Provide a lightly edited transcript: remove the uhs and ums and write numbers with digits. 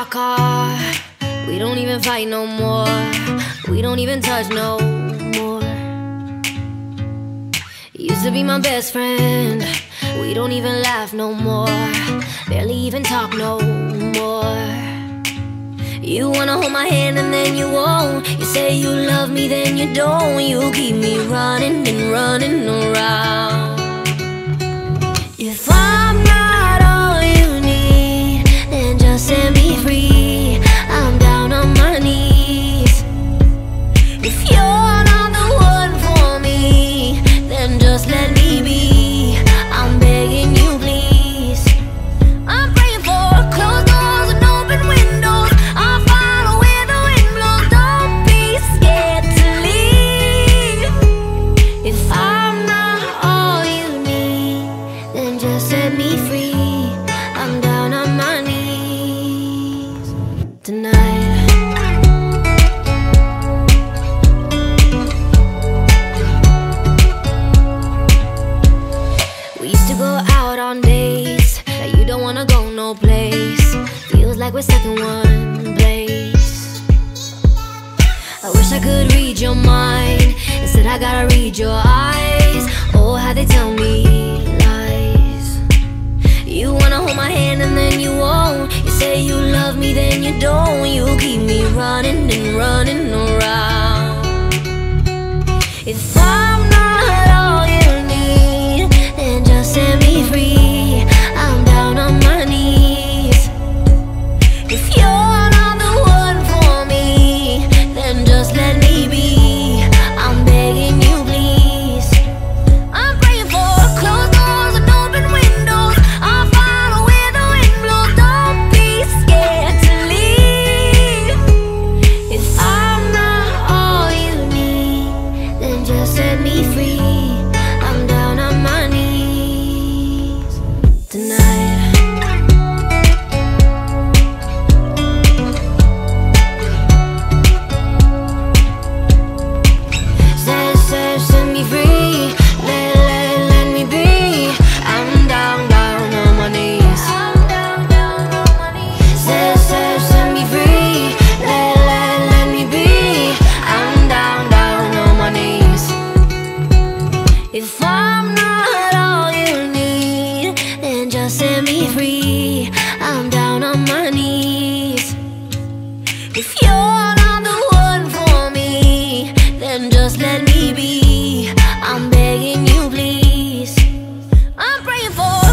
our car. We don't even fight no more. We don't even touch no more. Used to be my best friend. We don't even laugh no more. Barely even talk no more. You wanna hold my hand and then you won't. You say you love me, then you don't. You keep me running and running around. If I'm not all you need, then just set me free. I'm down on my knees. If you're not the one for me, then just let me be. I'm begging you, please. I'm praying for closed doors and open windows. I'll follow where the wind blows. Don't be scared to leave. If I'm not all you need, then just set me free. I'm down on my knees tonight. We used to go out on dates that you don't wanna go no place. Feels like we're stuck in one place. I wish I could read your mind. Instead I gotta read your eyes. Oh, how they tell me lies. You wanna hold my hand and then you won't. You say you love me, then you don't. You keep me running and running around. If I'm not all you need, then just set me free. I'm down on my knees. If you're not the one for me, then just let me be. I'm begging you, please. I'm praying for closed doors and open windows. I'll follow where the wind blows. Don't be scared to leave. If I'm not all you need, then just set me free. I'm down on my knees tonight. Set me free. Let me be. I'm down on my knees. Set me free. Let me be. I'm down on my knees. If I'm not all you need, then just set me free. I'm down on my knees. If you're not the one for me, then just let me be. I'm begging you, please. I'm praying for